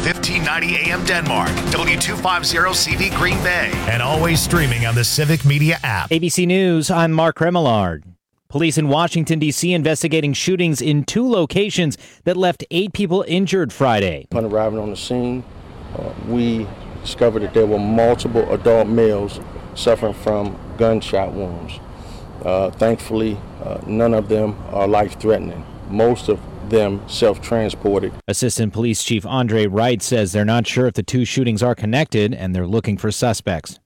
1590 AM Denmark, W250CV Green Bay, and always streaming on the Civic Media app. ABC News, I'm Mark Remillard. Police in Washington, D.C. investigating shootings in 2 locations that left 8 people injured Friday. Upon arriving on the scene, we discovered that there were multiple adult males suffering from gunshot wounds. Thankfully, none of them are life-threatening. Most of them self-transported. Assistant Police Chief Andre Wright says they're not sure if the 2 shootings are connected and they're looking for suspects.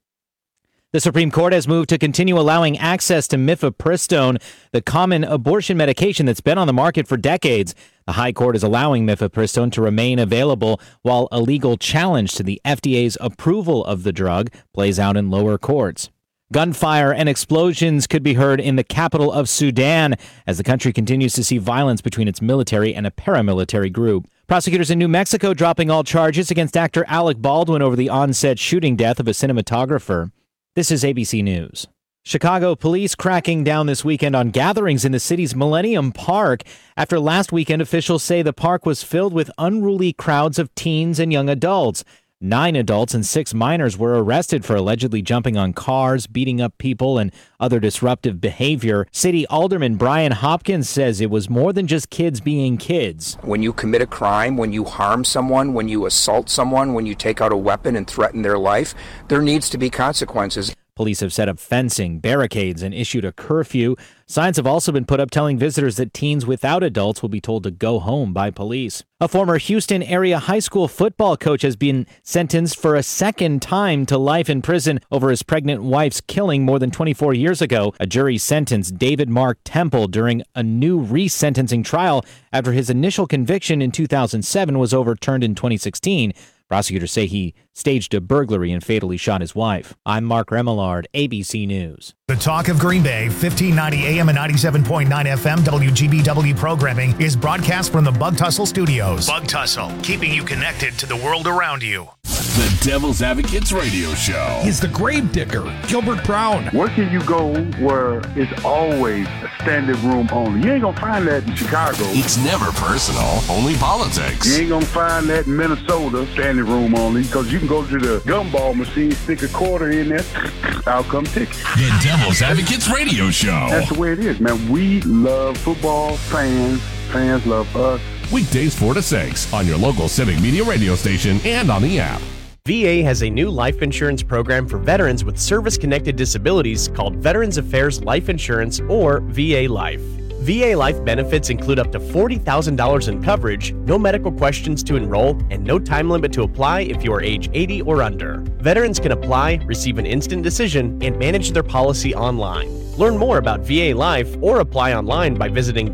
The Supreme Court has moved to continue allowing access to mifepristone, the common abortion medication that's been on the market for decades. The High Court is allowing mifepristone to remain available while a legal challenge to the FDA's approval of the drug plays out in lower courts. Gunfire and explosions could be heard in the capital of Sudan as the country continues to see violence between its military and a paramilitary group. Prosecutors in New Mexico dropping all charges against actor Alec Baldwin over the on-set shooting death of a cinematographer. This is ABC News. Chicago police cracking down this weekend on gatherings in the city's Millennium Park. After last weekend, officials say the park was filled with unruly crowds of teens and young adults. 9 adults and 6 minors were arrested for allegedly jumping on cars, beating up people, and other disruptive behavior. City Alderman Brian Hopkins says it was more than just kids being kids. When you commit a crime, when you harm someone, when you assault someone, when you take out a weapon and threaten their life, there needs to be consequences. Police have set up fencing, barricades, and issued a curfew. Signs have also been put up telling visitors that teens without adults will be told to go home by police. A former Houston area high school football coach has been sentenced for a second time to life in prison over his pregnant wife's killing more than 24 years ago. A jury sentenced David Mark Temple during a new resentencing trial after his initial conviction in 2007 was overturned in 2016. Prosecutors say he staged a burglary and fatally shot his wife. I'm Mark Remillard, ABC News. The Talk of Green Bay, 1590 AM and 97.9 FM WGBW programming is broadcast from the Bug Tussle Studios. Bug Tussle, keeping you connected to the world around you. The Devil's Advocates Radio Show. He's the grave digger, Gilbert Brown. Where can you go where it's always a standing room only? You ain't gonna find that in Chicago. It's never personal, only politics. You ain't gonna find that in Minnesota, standing room only, because you can go to the gumball machine, stick a quarter in there, out come ticket. The Devil's Advocates Radio Show. That's the way it is, man. We love football, fans love us. Weekdays 4 to 6 on your local Civic Media radio station and on the app. VA has a new life insurance program for veterans with service-connected disabilities called Veterans Affairs Life Insurance, or VA Life. VA Life benefits include up to $40,000 in coverage, no medical questions to enroll, and no time limit to apply if you are age 80 or under. Veterans can apply, receive an instant decision, and manage their policy online. Learn more about VA Life or apply online by visiting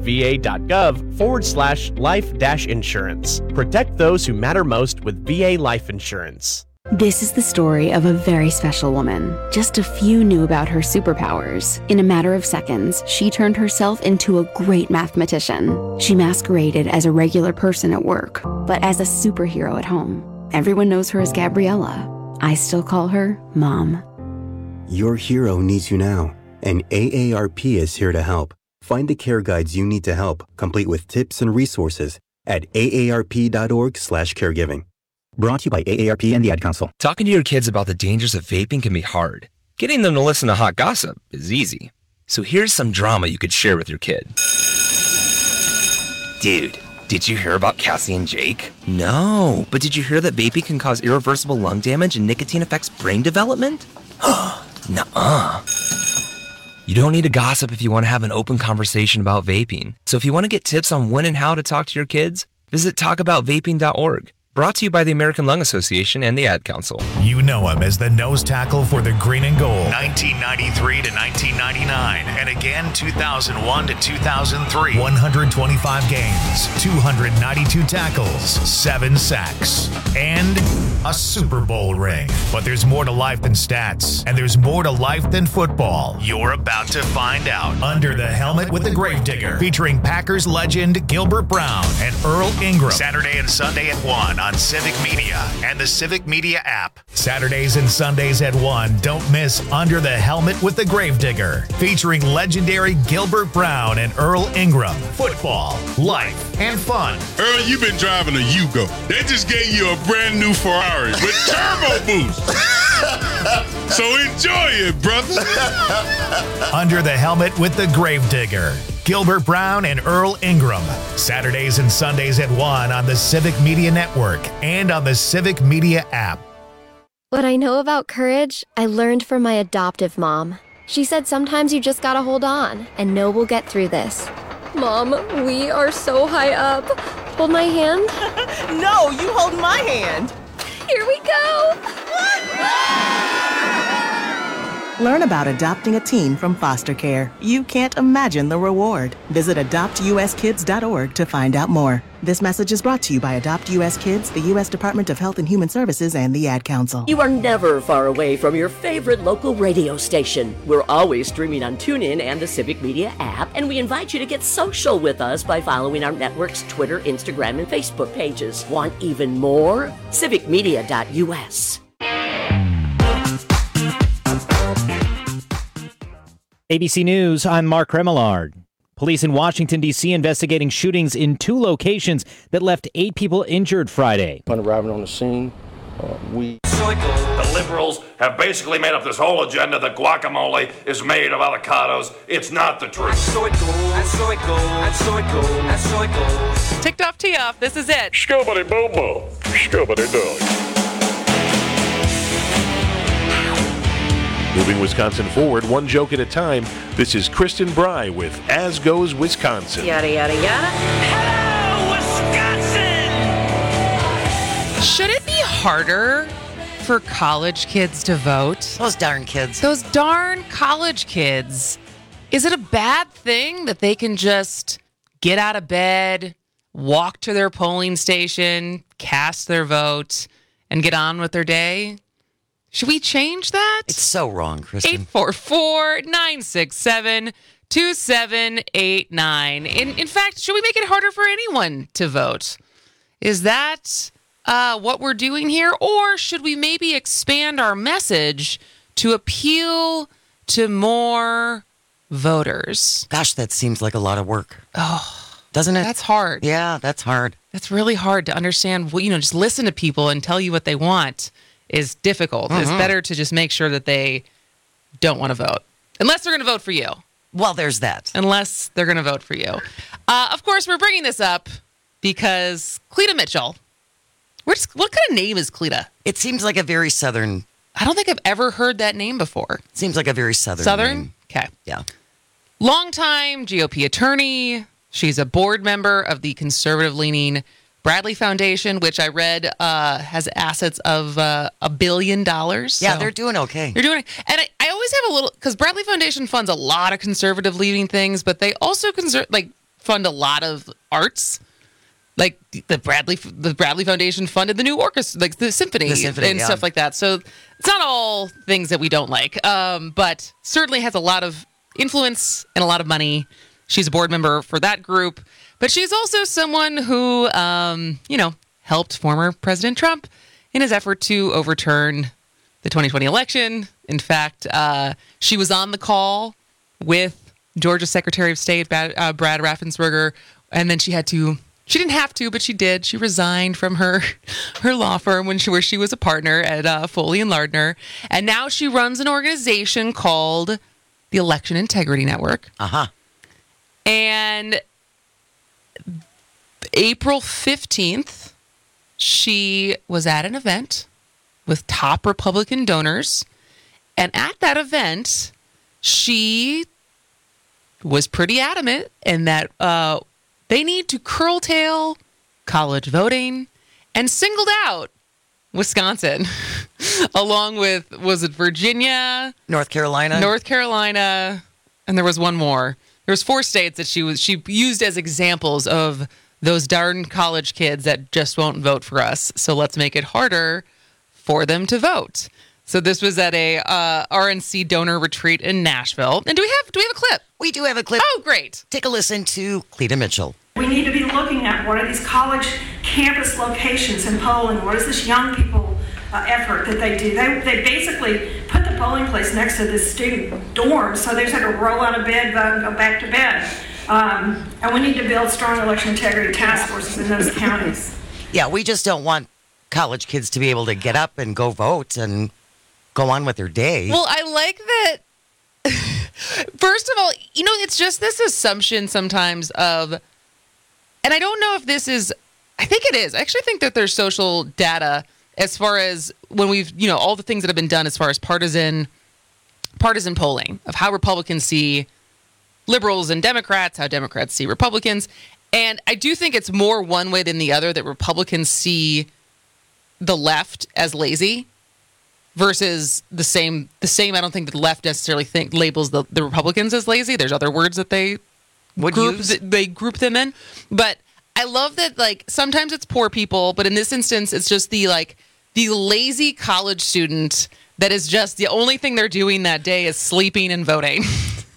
va.gov/life-insurance. Protect those who matter most with VA Life Insurance. This is the story of a very special woman. Just a few knew about her superpowers. In a matter of seconds, she turned herself into a great mathematician. She masqueraded as a regular person at work, but as a superhero at home. Everyone knows her as Gabriella. I still call her Mom. Your hero needs you now, and AARP is here to help. Find the care guides you need to help, complete with tips and resources at aarp.org/caregiving. Brought to you by AARP and the Ad Council. Talking to your kids about the dangers of vaping can be hard. Getting them to listen to hot gossip is easy. So here's some drama you could share with your kid. Dude, did you hear about Cassie and Jake? No, but did you hear that vaping can cause irreversible lung damage and nicotine affects brain development? Nuh-uh. You don't need to gossip if you want to have an open conversation about vaping. So if you want to get tips on when and how to talk to your kids, visit talkaboutvaping.org. Brought to you by the American Lung Association and the Ad Council. You know him as the nose tackle for the Green and Gold, 1993 to 1999, and again 2001 to 2003. 125 games, 292 tackles, 7 sacks, and a Super Bowl ring. But there's more to life than stats, and there's more to life than football. You're about to find out. Under the Helmet with the Gravedigger, featuring Packers legend Gilbert Brown and Earl Ingram. Saturday and Sunday at 1 on Civic Media and the Civic Media app. Saturdays and Sundays at 1, don't miss Under the Helmet with the Gravedigger, featuring legendary Gilbert Brown and Earl Ingram. Football, life, and fun. Earl, you've been driving a Yugo. They just gave you a brand new Ferrari with turbo boost. So enjoy it, brother. Under the Helmet with the Gravedigger. Gilbert Brown and Earl Ingram. Saturdays and Sundays at 1 on the Civic Media Network and on the Civic Media app. What I know about courage, I learned from my adoptive mom. She said sometimes you just gotta hold on and know we'll get through this. Mom, we are so high up. Hold my hand. No, you hold my hand. Here we go. Learn about adopting a teen from foster care. You can't imagine the reward. Visit adoptuskids.org to find out more. This message is brought to you by Adopt U.S. Kids, the U.S. Department of Health and Human Services, and the Ad Council. You are never far away from your favorite local radio station. We're always streaming on TuneIn and the Civic Media app, and we invite you to get social with us by following our network's Twitter, Instagram, and Facebook pages. Want even more? civicmedia.us. ABC News, I'm Mark Remillard. Police in Washington, D.C. investigating shootings in 2 locations that left 8 people injured Friday. Upon arriving on the scene, The liberals have basically made up this whole agenda that guacamole is made of avocados. It's not the truth. So it goes, and so it goes, and so it goes, and so it goes. Ticked off, tee off, this is it. Scubbity boom boom, scubbity dog. Moving Wisconsin forward, one joke at a time. This is Kristen Bry with As Goes Wisconsin. Yada, yada, yada. Hello, Wisconsin! Should it be harder for college kids to vote? Those darn kids. Those darn college kids. Is it a bad thing that they can just get out of bed, walk to their polling station, cast their vote, and get on with their day? Should we change that? It's so wrong, Kristen. 844-967-2789. In fact, should we make it harder for anyone to vote? Is that what we're doing here? Or should we maybe expand our message to appeal to more voters? Gosh, that seems like a lot of work. Oh, doesn't it? That's hard. Yeah, that's hard. That's really hard to understand. Well, just listen to people and tell you what they want is difficult. It's better to just make sure that they don't want to vote. Unless they're going to vote for you. Well, there's that. Unless they're going to vote for you. Of course, we're bringing this up because Cleta Mitchell. What kind of name is Cleta? It seems like a very Southern. I don't think I've ever heard that name before. Seems like a very Southern name. Okay. Yeah. Longtime GOP attorney. She's a board member of the conservative-leaning Bradley Foundation, which I read has assets of $1 billion. Yeah, so they're doing okay. They're doing it. And I always have a little, because Bradley Foundation funds a lot of conservative-leaning things, but they also fund a lot of arts. Like the Bradley Foundation funded the new orchestra, like the symphony and stuff like that. So it's not all things that we don't like, but certainly has a lot of influence and a lot of money. She's a board member for that group. But she's also someone who, helped former President Trump in his effort to overturn the 2020 election. In fact, she was on the call with Georgia Secretary of State Brad Raffensperger, and then she didn't have to, but she did. She resigned from her law firm where she was a partner at Foley and Lardner, and now she runs an organization called the Election Integrity Network. And April 15th, she was at an event with top Republican donors. And at that event, she was pretty adamant in that they need to curtail college voting and singled out Wisconsin, along with, was it Virginia? North Carolina. And there was one more. There's 4 states that she used as examples of those darn college kids that just won't vote for us. So let's make it harder for them to vote. So this was at a RNC donor retreat in Nashville. And do we have a clip? We do have a clip. Oh, great. Take a listen to Cleta Mitchell. We need to be looking at what are these college campus locations in Poland? What is this young people effort that they do? They basically put the polling place next to the student dorm, so they just have to roll out of bed, vote, and go back to bed. And we need to build strong election integrity task forces in those counties. Yeah, we just don't want college kids to be able to get up and go vote and go on with their day. Well, I like that. First of all, it's just this assumption sometimes of, and I don't know if this is, I think it is. I actually think that there's social data as far as when we've, all the things that have been done as far as partisan polling of how Republicans see liberals and Democrats, how Democrats see Republicans. And I do think it's more one way than the other that Republicans see the left as lazy versus the same. I don't think the left necessarily labels the Republicans as lazy. There's other words that they group them in. But I love that, like, sometimes it's poor people, but in this instance, it's just the lazy college student that is just the only thing they're doing that day is sleeping and voting.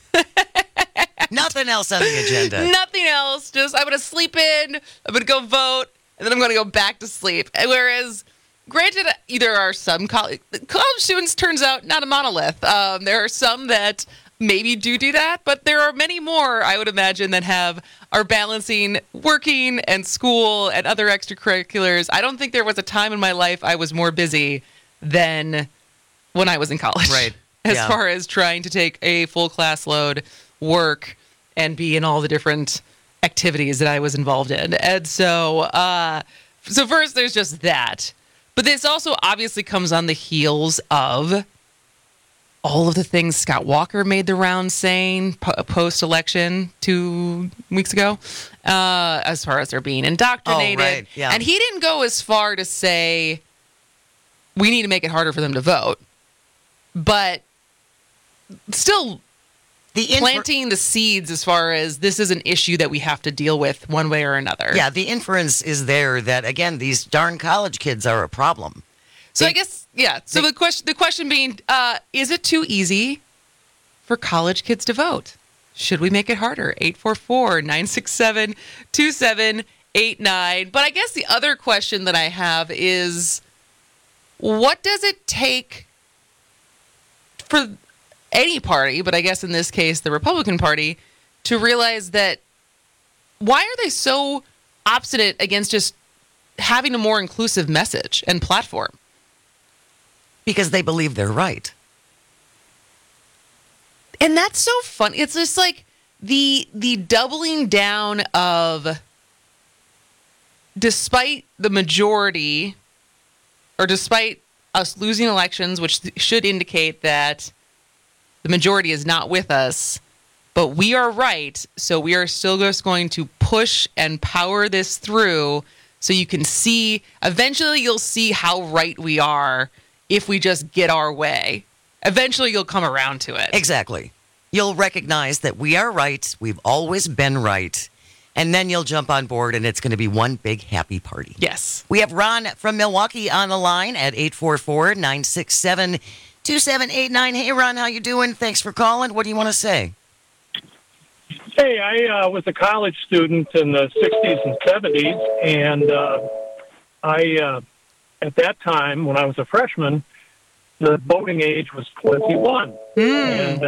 Nothing else on the agenda. Nothing else. Just I'm going to sleep in, I'm going to go vote, and then I'm going to go back to sleep. Whereas, granted, there are some college students, turns out, not a monolith. There are some that maybe do that, but there are many more, I would imagine, that are balancing working and school and other extracurriculars. I don't think there was a time in my life I was more busy than when I was in college. Right. As far as trying to take a full class load, work, and be in all the different activities that I was involved in. And so first there's just that. But this also obviously comes on the heels of all of the things Scott Walker made the rounds saying post-election 2 weeks ago, as far as they're being indoctrinated. Oh, right. Yeah. And he didn't go as far to say we need to make it harder for them to vote. But still planting the seeds as far as this is an issue that we have to deal with one way or another. Yeah, the inference is there that, again, these darn college kids are a problem. So I guess, yeah. So the question being, is it too easy for college kids to vote? Should we make it harder? 844-967-2789. But I guess the other question that I have is, what does it take for any party, but I guess in this case the Republican Party, to realize that why are they so obstinate against just having a more inclusive message and platform? Because they believe they're right. And that's so fun. It's just like the doubling down of, despite the majority, or despite us losing elections, which should indicate that the majority is not with us, but we are right, so we are still just going to push and power this through so you can see, eventually you'll see how right we are if we just get our way. Eventually you'll come around to it. Exactly. You'll recognize that we are right, we've always been right, and then you'll jump on board and it's going to be one big happy party. Yes. We have Ron from Milwaukee on the line at 844-967-2789. Hey, Ron, how you doing? Thanks for calling. What do you want to say? Hey, I was a college student in the 60s and 70s, and I at that time, when I was a freshman, the voting age was 21. And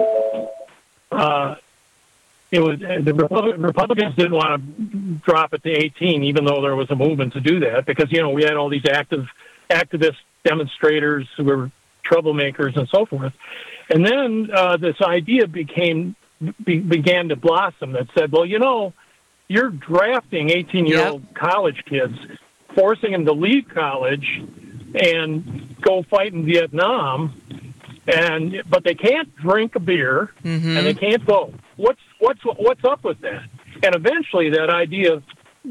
it was the Republicans didn't want to drop it to 18, even though there was a movement to do that, because, we had all these activist demonstrators who were troublemakers and so forth. And then this idea began to blossom that said, well, you're drafting 18-year-old college kids, forcing them to leave college and go fight in Vietnam, but they can't drink a beer and they can't vote. What's up with that? And eventually that idea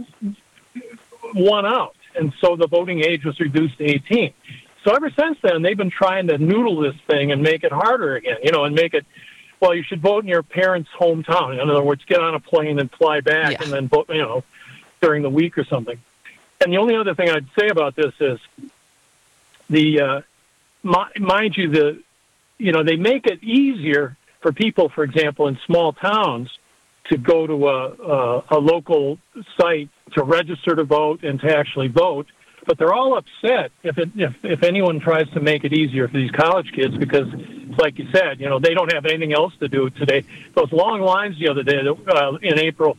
won out, and so the voting age was reduced to 18. So ever since then, they've been trying to noodle this thing and make it harder again, and make it, well, you should vote in your parents' hometown. In other words, get on a plane and fly back and then vote, during the week or something. And the only other thing I'd say about this is mind you, they make it easier for people, for example, in small towns to go to a local site to register to vote and to actually vote. But they're all upset if anyone tries to make it easier for these college kids because, like you said, they don't have anything else to do today. Those long lines the other day on April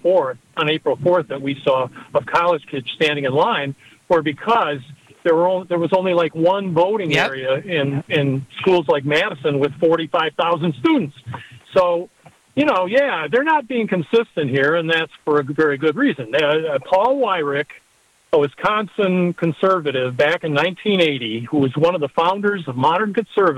4th that we saw of college kids standing in line were because there was only like one voting area in schools like Madison with 45,000 students. So, they're not being consistent here, and that's for a very good reason. Paul Weyrich, a Wisconsin conservative back in 1980, who was one of the founders of modern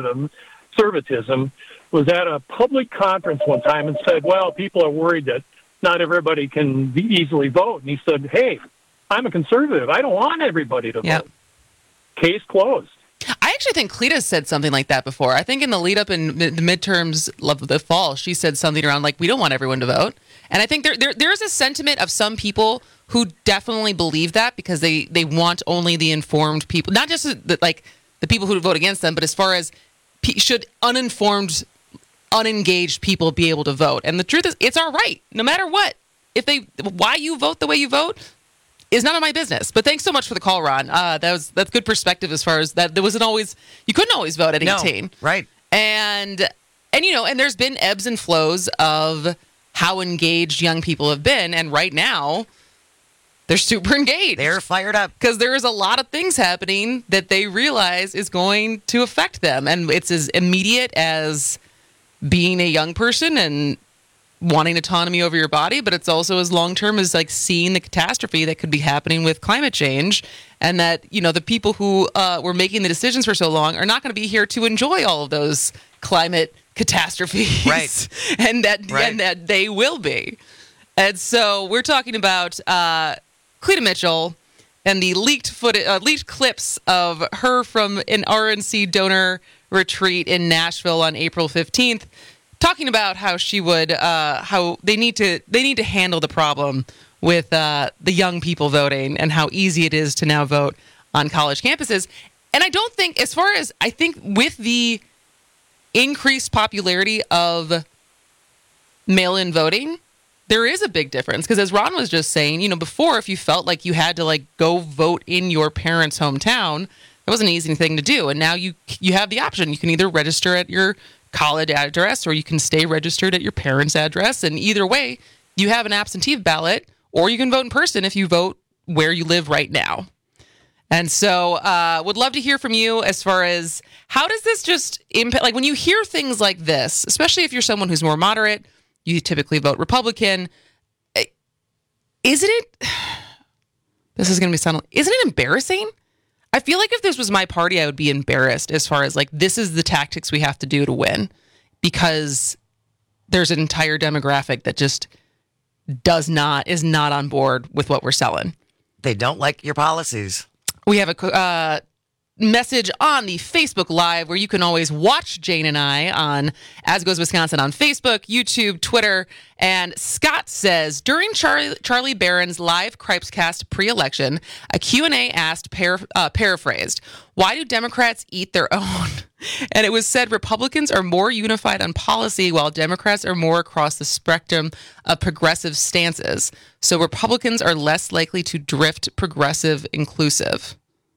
conservatism, was at a public conference one time and said, well, people are worried that not everybody can easily vote. And he said, hey, I'm a conservative. I don't want everybody to vote. Case closed. I actually think Cleta said something like that before. I think in the lead up in the midterms of the fall, she said something around like, we don't want everyone to vote. And I think there's a sentiment of some people who definitely believe that because they want only the informed people, not just the people who vote against them, but as far as should uninformed, unengaged people be able to vote. And the truth is, it's our right, no matter what. Why you vote the way you vote is none of my business. But thanks so much for the call, Ron. That's good perspective as far as that. You couldn't always vote at 18. No, right. And there's been ebbs and flows of how engaged young people have been. And right now, they're super engaged. They're fired up. Because there is a lot of things happening that they realize is going to affect them. And it's as immediate as being a young person and wanting autonomy over your body, but it's also as long-term as like seeing the catastrophe that could be happening with climate change. And that, the people who were making the decisions for so long are not going to be here to enjoy all of those climate catastrophes. Right. and that they will be. And so we're talking about Cleta Mitchell and the leaked clips of her from an RNC donor retreat in Nashville on April 15th, talking about how she would how they need to handle the problem with the young people voting and how easy it is to now vote on college campuses. And I don't think, I think with the increased popularity of mail-in voting, there is a big difference. Because as Ron was just saying, before, if you felt like you had to go vote in your parents' hometown, that was an easy thing to do. And now you have the option. You can either register at your college address or you can stay registered at your parents' address. And either way, you have an absentee ballot, or you can vote in person if you vote where you live right now. And so would love to hear from you as far as how does this just impact, when you hear things like this, especially if you're someone who's more moderate, you typically vote Republican. Isn't it embarrassing? I feel like if this was my party, I would be embarrassed as far as this is the tactics we have to do to win, because there's an entire demographic that just is not on board with what we're selling. They don't like your policies. We have a message on the Facebook Live where you can always watch Jane and I on As Goes Wisconsin on Facebook, YouTube, Twitter. And Scott says, during Charlie Barron's live Cripescast pre-election, a Q&A asked, paraphrased, why do Democrats eat their own? And it was said Republicans are more unified on policy while Democrats are more across the spectrum of progressive stances. So Republicans are less likely to drift progressive inclusive.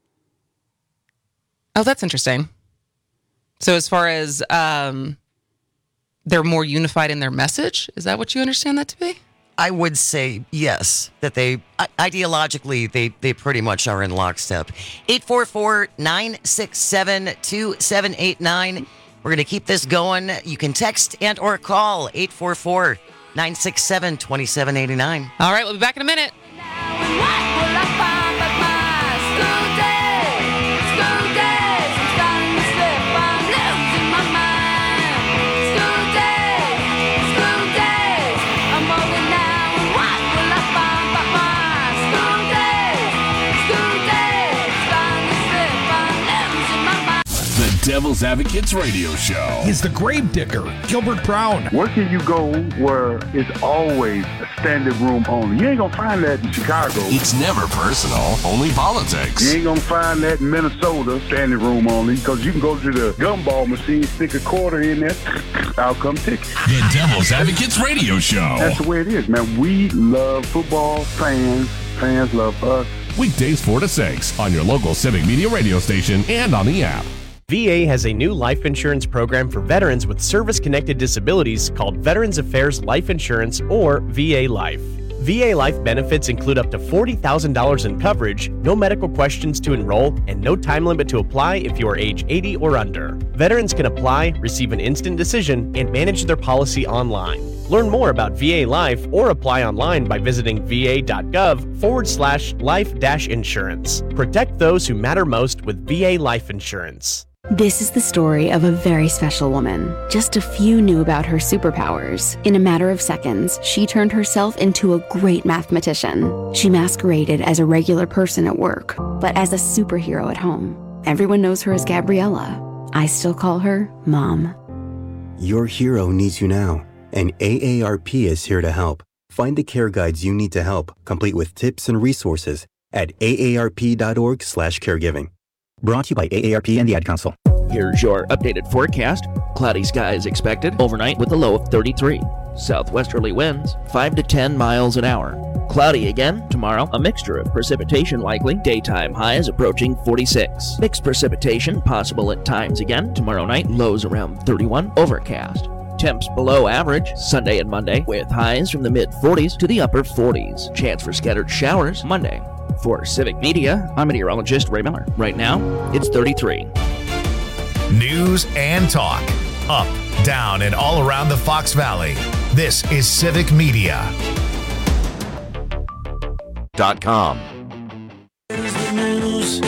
Oh, that's interesting. So as far as they're more unified in their message, is that what you understand that to be? I would say yes, that they ideologically, they pretty much are in lockstep. 844-967-2789. We're going to keep this going. You can text and or call 844-967-2789. All right, we'll be back in a minute. Devil's Advocates Radio Show. He's the grave digger, Gilbert Brown. Where can you go where it's always standing room only. You ain't gonna find that in Chicago. It's never personal, only politics. You ain't gonna find that in Minnesota, standing room only, because you can go to the gumball machine, stick a quarter in there, outcome ticket. The Devil's Advocates Radio Show. That's the way it is, man. We love football, fans love us. Weekdays 4 to 6 on your local Civic Media radio station and on the app. VA has a new life insurance program for veterans with service-connected disabilities called Veterans Affairs Life Insurance, or VA Life. VA Life benefits include up to $40,000 in coverage, no medical questions to enroll, and no time limit to apply if you are age 80 or under. Veterans can apply, receive an instant decision, and manage their policy online. Learn more about VA Life or apply online by visiting va.gov/life-insurance. Protect those who matter most with VA Life Insurance. This is the story of a very special woman. Just a few knew about her superpowers. In a matter of seconds, she turned herself into a great mathematician. She masqueraded as a regular person at work, but as a superhero at home. Everyone knows her as Gabriella. I still call her Mom. Your hero needs you now, and AARP is here to help. Find the care guides you need to help, complete with tips and resources at aarp.org/caregiving. Brought to you by AARP and the Ad Council. Here's your updated forecast. Cloudy skies expected overnight with a low of 33. Southwesterly winds 5 to 10 miles an hour. Cloudy again tomorrow. A mixture of precipitation likely. Daytime highs approaching 46. Mixed precipitation possible at times again. Tomorrow night lows around 31. Overcast. Temps below average Sunday and Monday with highs from the mid-40s to the upper 40s. Chance for scattered showers Monday. For Civic Media, I'm meteorologist Ray Miller. Right now, it's 33. News and talk. Up, down, and all around the Fox Valley. This is Civic Media.com. Here's the news.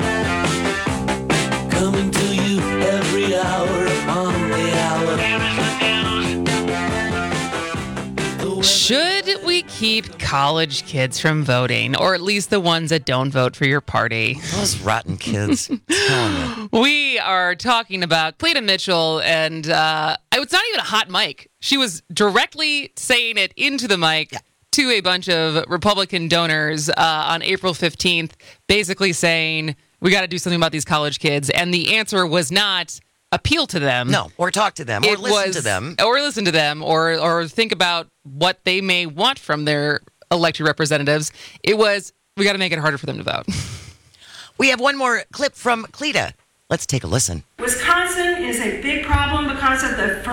Coming to you every hour on the hour. Should we keep college kids from voting, or at least the ones that don't vote for your party? Those rotten kids. We are talking about Cleta Mitchell, and it's not even a hot mic. She was directly saying it into the mic to a bunch of Republican donors on April 15th, basically saying, we got to do something about these college kids. And the answer was not appeal to them. No, or talk to them, or listen to them. Or listen to them, or think about what they may want from their elected representatives. It was, we got to make it harder for them to vote. We have one more clip from Cleta. Let's take a listen. Wisconsin is a big problem because of the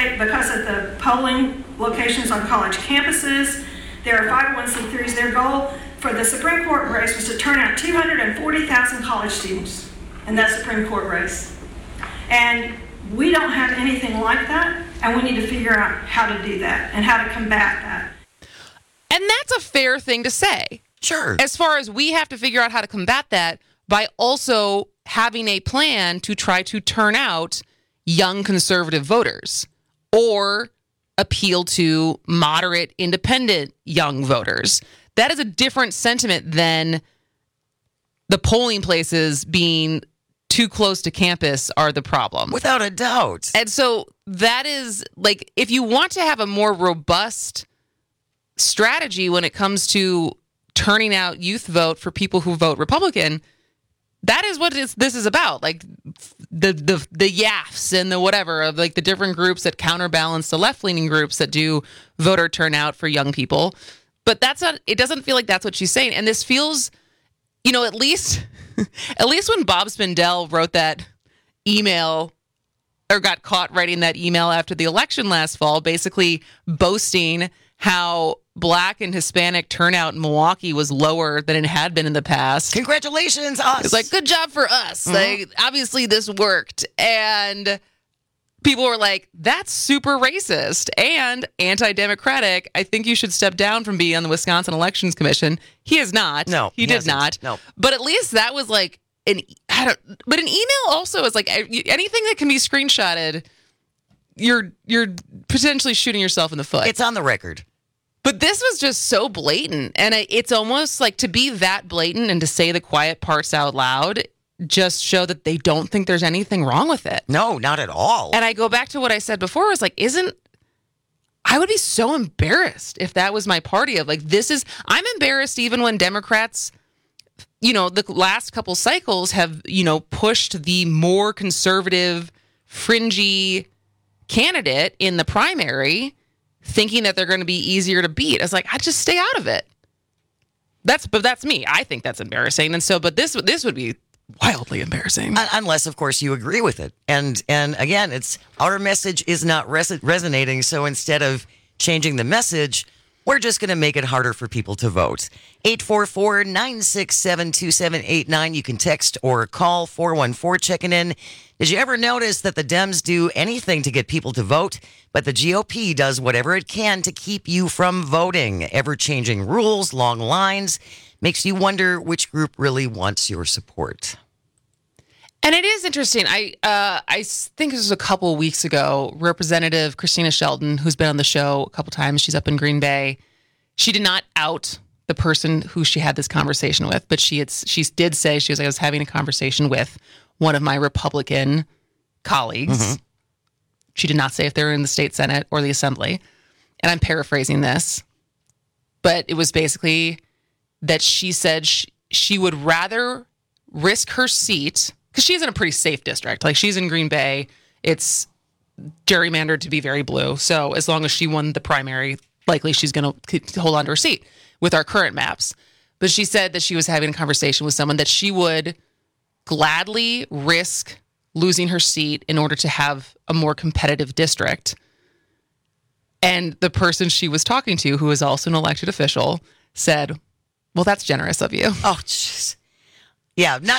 polling locations on college campuses. There are 501c3s. Their goal for the Supreme Court race was to turn out 240,000 college students in that Supreme Court race. And we don't have anything like that, and we need to figure out how to do that and how to combat that. And that's a fair thing to say. Sure. As far as we have to figure out how to combat that by also having a plan to try to turn out young conservative voters or appeal to moderate independent young voters. That is a different sentiment than the polling places being too close to campus are the problem. Without a doubt. And so that is, like, if you want to have a more robust strategy when it comes to turning out youth vote for people who vote Republican, that is what this is about. Like the YAFs and the whatever of like the different groups that counterbalance the left-leaning groups that do voter turnout for young people. But that's not, it doesn't feel like that's what she's saying. And this feels, at least when Bob Spindell wrote that email or got caught writing that email after the election last fall, basically boasting how Black and Hispanic turnout in Milwaukee was lower than it had been in the past. Congratulations, us. It's like, good job for us. Mm-hmm. Like, obviously this worked. And people were like, that's super racist and anti-democratic. I think you should step down from being on the Wisconsin Elections Commission. He is not. No, he did not. No. But at least that was like but an email also is like anything that can be screenshotted, you're potentially shooting yourself in the foot. It's on the record. But this was just so blatant. And it's almost like to be that blatant and to say the quiet parts out loud just show that they don't think there's anything wrong with it. No, not at all. And I go back to what I said before. It's like, I would be so embarrassed if that was my party of like, I'm embarrassed even when Democrats, the last couple cycles have, pushed the more conservative, fringy candidate in the primary, thinking that they're going to be easier to beat. I was like, I'd just stay out of it. But that's me. I think that's embarrassing. And so, but this would be wildly embarrassing. Unless, of course, you agree with it. And again, it's our message is not resonating. So instead of changing the message, we're just going to make it harder for people to vote. 844-967-2789. You can text or call 414 checking in. Did you ever notice that the Dems do anything to get people to vote, but the GOP does whatever it can to keep you from voting? Ever-changing rules, long lines. Makes you wonder which group really wants your support. And it is interesting. I think this was a couple of weeks ago. Representative Christina Shelton, who's been on the show a couple times, she's up in Green Bay. She did not out the person who she had this conversation with, but she did say she was like, I was having a conversation with one of my Republican colleagues. Mm-hmm. She did not say if they were in the state Senate or the Assembly, and I'm paraphrasing this, but it was basically that she said she would rather risk her seat, because she's in a pretty safe district. Like, she's in Green Bay. It's gerrymandered to be very blue. So as long as she won the primary, likely she's going to hold on to her seat with our current maps. But she said that she was having a conversation with someone that she would gladly risk losing her seat in order to have a more competitive district. And the person she was talking to, who is also an elected official, said, well, that's generous of you. Oh, jeez. Yeah, not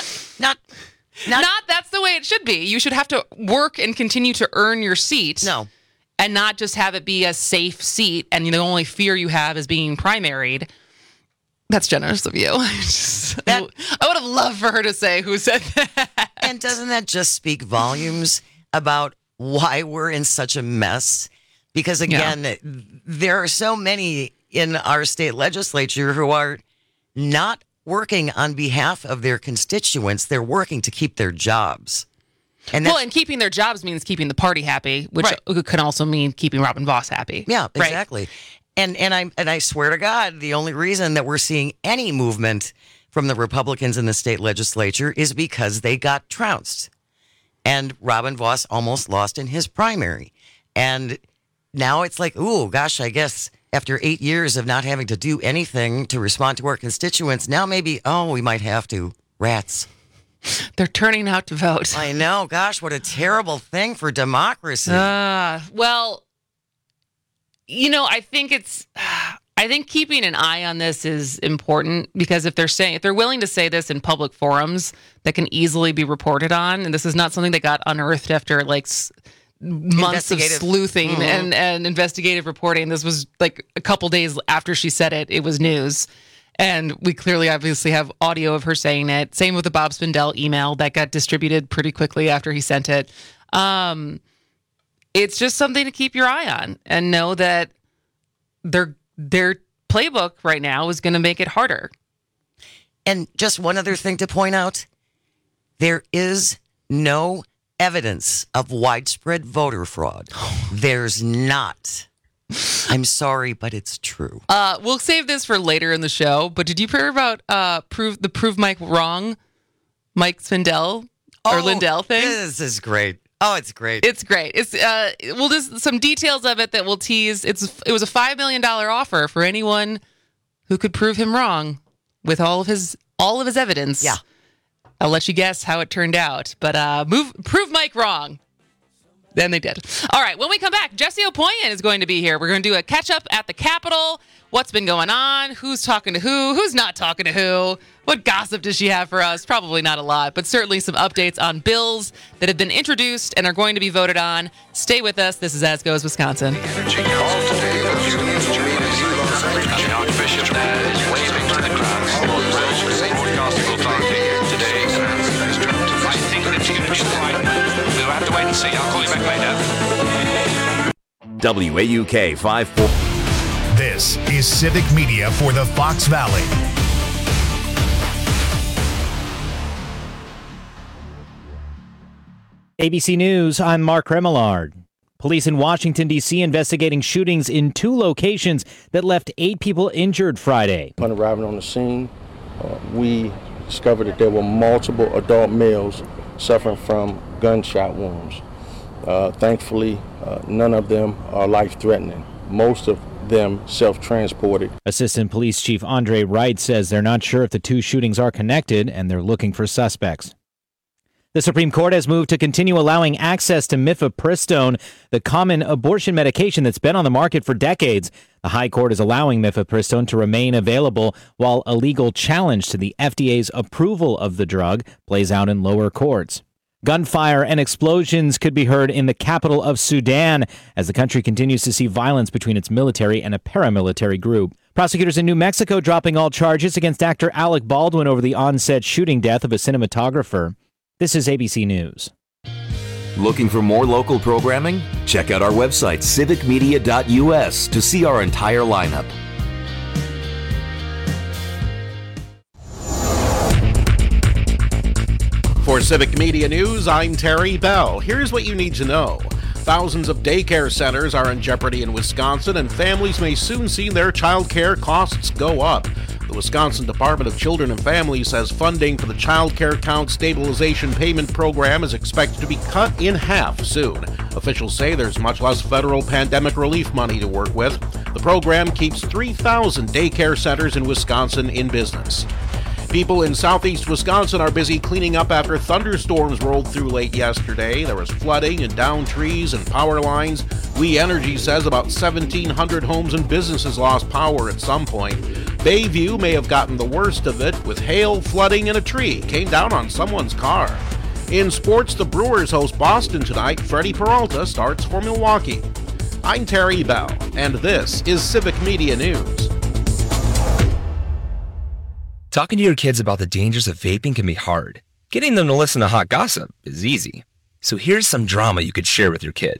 that's the way it should be. You should have to work and continue to earn your seat. No. And not just have it be a safe seat and the only fear you have is being primaried. That's generous of you. I would have loved for her to say who said that. And doesn't that just speak volumes about why we're in such a mess? Because again, there are so many in our state legislature who are not working on behalf of their constituents. They're working to keep their jobs. And keeping their jobs means keeping the party happy, which can also mean keeping Robin Vos happy. Yeah, exactly. Right? And I swear to God, the only reason that we're seeing any movement from the Republicans in the state legislature is because they got trounced. And Robin Vos almost lost in his primary. And now it's like, ooh, gosh, I guess after 8 years of not having to do anything to respond to our constituents, now maybe, we might have to. Rats. They're turning out to vote. I know. Gosh, what a terrible thing for democracy. Well, I think keeping an eye on this is important, because if they're willing to say this in public forums that can easily be reported on, and this is not something that got unearthed after months of sleuthing and investigative reporting. This was like a couple days after she said it. It was news. And we clearly obviously have audio of her saying it. Same with the Bob Spindell email that got distributed pretty quickly after he sent it. It's just something to keep your eye on and know that their playbook right now is going to make it harder. And just one other thing to point out. There is no evidence of widespread voter fraud. There's not. I'm sorry, but it's true. We'll save this for later in the show, but did you hear about Prove Mike Wrong, Mike Spindell or Lindell thing? This is great. Oh, it's great. It's great. It's we'll just some details of it that we'll tease. It was a $5 million offer for anyone who could prove him wrong with all of his evidence. Yeah. I'll let you guess how it turned out, but prove Mike wrong. Then they did. All right, when we come back, Jesse Opoyan is going to be here. We're going to do a catch-up at the Capitol. What's been going on? Who's talking to who? Who's not talking to who? What gossip does she have for us? Probably not a lot, but certainly some updates on bills that have been introduced and are going to be voted on. Stay with us. This is As Goes Wisconsin. See, I'll call you back later. WAUK 54. This is Civic Media for the Fox Valley. ABC News, I'm Mark Remillard. Police in Washington, D.C. investigating shootings in 2 locations that left 8 people injured Friday. Upon arriving on the scene, we discovered that there were multiple adult males suffering from gunshot wounds. Thankfully, none of them are life-threatening. Most of them self-transported. Assistant Police Chief Andre Wright says they're not sure if the 2 shootings are connected and they're looking for suspects. The Supreme Court has moved to continue allowing access to mifepristone, the common abortion medication that's been on the market for decades. The High Court is allowing mifepristone to remain available while a legal challenge to the FDA's approval of the drug plays out in lower courts. Gunfire and explosions could be heard in the capital of Sudan as the country continues to see violence between its military and a paramilitary group. Prosecutors in New Mexico dropping all charges against actor Alec Baldwin over the on-set shooting death of a cinematographer. This is ABC News. Looking for more local programming? Check out our website, civicmedia.us, to see our entire lineup. For Civic Media News, I'm Terry Bell. Here's what you need to know. Thousands of daycare centers are in jeopardy in Wisconsin, and families may soon see their child care costs go up. The Wisconsin Department of Children and Families says funding for the Child Care Count Stabilization Payment Program is expected to be cut in half soon. Officials say there's much less federal pandemic relief money to work with. The program keeps 3,000 daycare centers in Wisconsin in business. People in southeast Wisconsin are busy cleaning up after thunderstorms rolled through late yesterday. There was flooding and downed trees and power lines. We Energy says about 1,700 homes and businesses lost power at some point. Bayview may have gotten the worst of it, with hail, flooding, and a tree came down on someone's car. In sports, the Brewers host Boston tonight. Freddie Peralta starts for Milwaukee. I'm Terry Bell, and this is Civic Media News. Talking to your kids about the dangers of vaping can be hard. Getting them to listen to hot gossip is easy. So here's some drama you could share with your kid.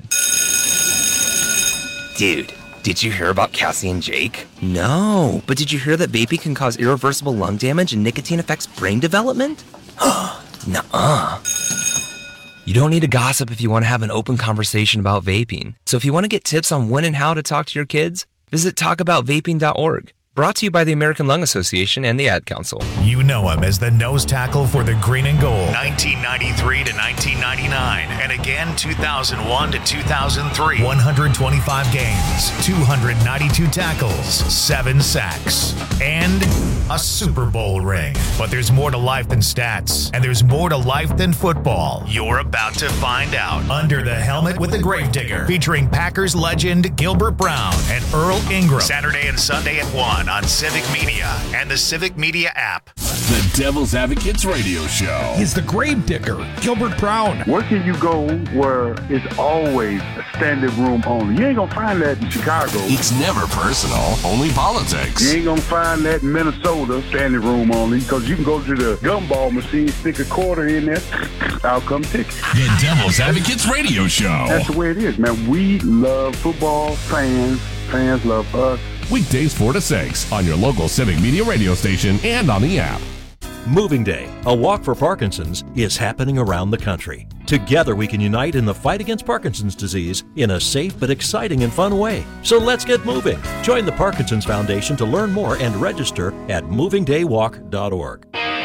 Dude, did you hear about Cassie and Jake? No, but did you hear that vaping can cause irreversible lung damage and nicotine affects brain development? Nuh-uh. You don't need to gossip if you want to have an open conversation about vaping. So if you want to get tips on when and how to talk to your kids, visit talkaboutvaping.org. Brought to you by the American Lung Association and the Ad Council. You know him as the nose tackle for the Green and Gold, 1993 to 1999, and again 2001 to 2003. 125 games, 292 tackles, 7 sacks, and a Super Bowl ring. But there's more to life than stats, and there's more to life than football. You're about to find out. Under the Helmet with the Gravedigger, featuring Packers legend Gilbert Brown and Earl Ingram. Saturday and Sunday at 1 on Civic Media and the Civic Media app. The Devil's Advocates Radio Show. He's the Gravedigger, Gilbert Brown. Where can you go where it's always a standing room only? You ain't gonna find that in Chicago. It's never personal, only politics. You ain't gonna find that in Minnesota, standing room only, because you can go to the gumball machine, stick a quarter in there, I'll come ticket. The Devil's Advocates Radio Show. That's the way it is, man. We love football, fans love us. Weekdays 4 to 6 on your local Civic Media radio station and on the app. Moving Day, a walk for Parkinson's, is happening around the country. Together we can unite in the fight against Parkinson's disease in a safe but exciting and fun way. So let's get moving. Join the Parkinson's Foundation to learn more and register at movingdaywalk.org.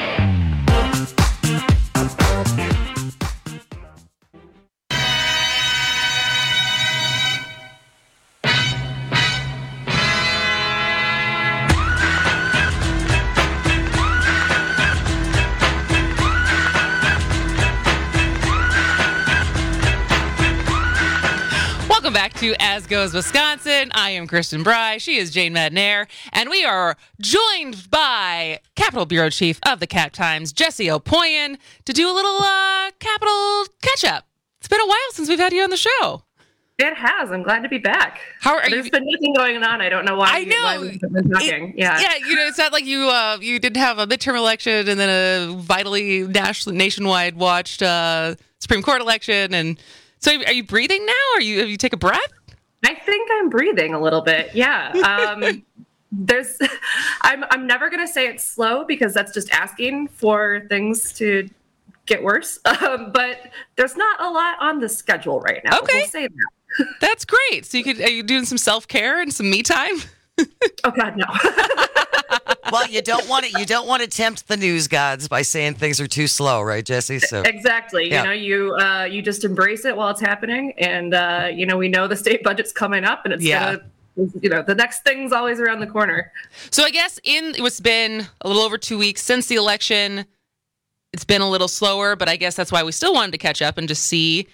Welcome back to As Goes Wisconsin. I am Kristen Bry. She is Jane Madnair. And we are joined by Capitol Bureau Chief of the Cap Times, Jesse Opoyan, to do a little Capitol catch-up. It's been a while since we've had you on the show. It has. I'm glad to be back. There's been nothing going on. I don't know why. I know. Why we've been talking. Yeah, it's not like you didn't have a midterm election and then a vitally nationwide watched Supreme Court election. And so are you breathing now? Have you take a breath? I think I'm breathing a little bit. Yeah. I'm never going to say it's slow because that's just asking for things to get worse. But there's not a lot on the schedule right now. Okay. We'll say that. That's great. So are you doing some self-care and some me time? Oh God, no. Well, you don't want to tempt the news gods by saying things are too slow, right, Jesse? So exactly. Yeah. You just embrace it while it's happening, and we know the state budget's coming up, and it's the next thing's always around the corner. So I guess it's been a little over 2 weeks since the election. It's been a little slower, but I guess that's why we still wanted to catch up and just see.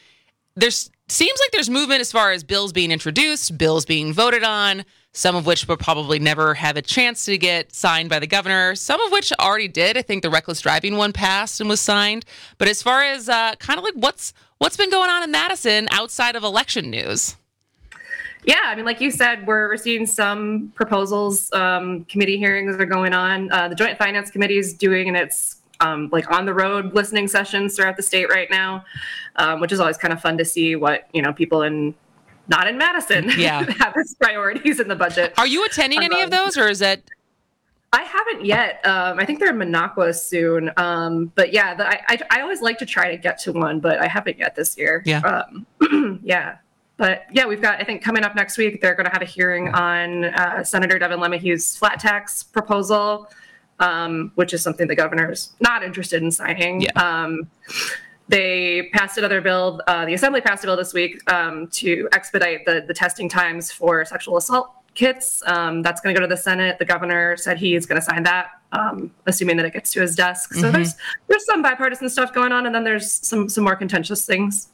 Seems like there's movement as far as bills being introduced, bills being voted on, some of which will probably never have a chance to get signed by the governor, some of which already did. I think the reckless driving one passed and was signed. But as far as kind of like what's been going on in Madison outside of election news? Yeah, I mean, like you said, we're seeing some proposals. Committee hearings are going on. The Joint Finance Committee is doing its on the road listening sessions throughout the state right now, which is always kind of fun to see what people not in Madison have as priorities in the budget. Are you attending any of those, or is that? I haven't yet. I think they're in Minocqua soon. But yeah, I always like to try to get to one, but I haven't yet this year. Yeah. Yeah. But yeah, we've got, I think coming up next week, they're going to have a hearing on Senator Devin LeMahieu's flat tax proposal, which is something the governor's not interested in signing. Yeah. They passed another bill. The Assembly passed a bill this week to expedite the testing times for sexual assault kits. That's going to go to the Senate. The governor said he's going to sign that, assuming that it gets to his desk. So there's some bipartisan stuff going on, and then there's some more contentious things.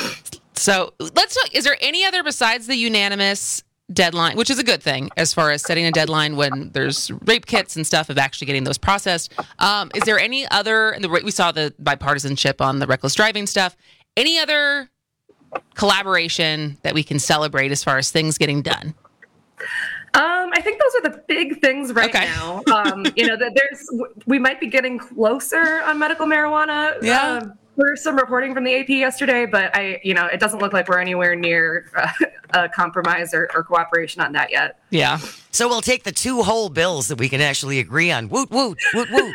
So let's talk. Is there any other besides the unanimous deadline, which is a good thing as far as setting a deadline when there's rape kits and stuff of actually getting those processed? Is there any other? We saw the bipartisanship on the reckless driving stuff. Any other collaboration that we can celebrate as far as things getting done? I think those are the big things right now. We might be getting closer on medical marijuana. Yeah. There's some reporting from the AP yesterday, but it doesn't look like we're anywhere near a compromise or cooperation on that yet. Yeah. So we'll take the 2 whole bills that we can actually agree on. Woot, woot, woot, woot.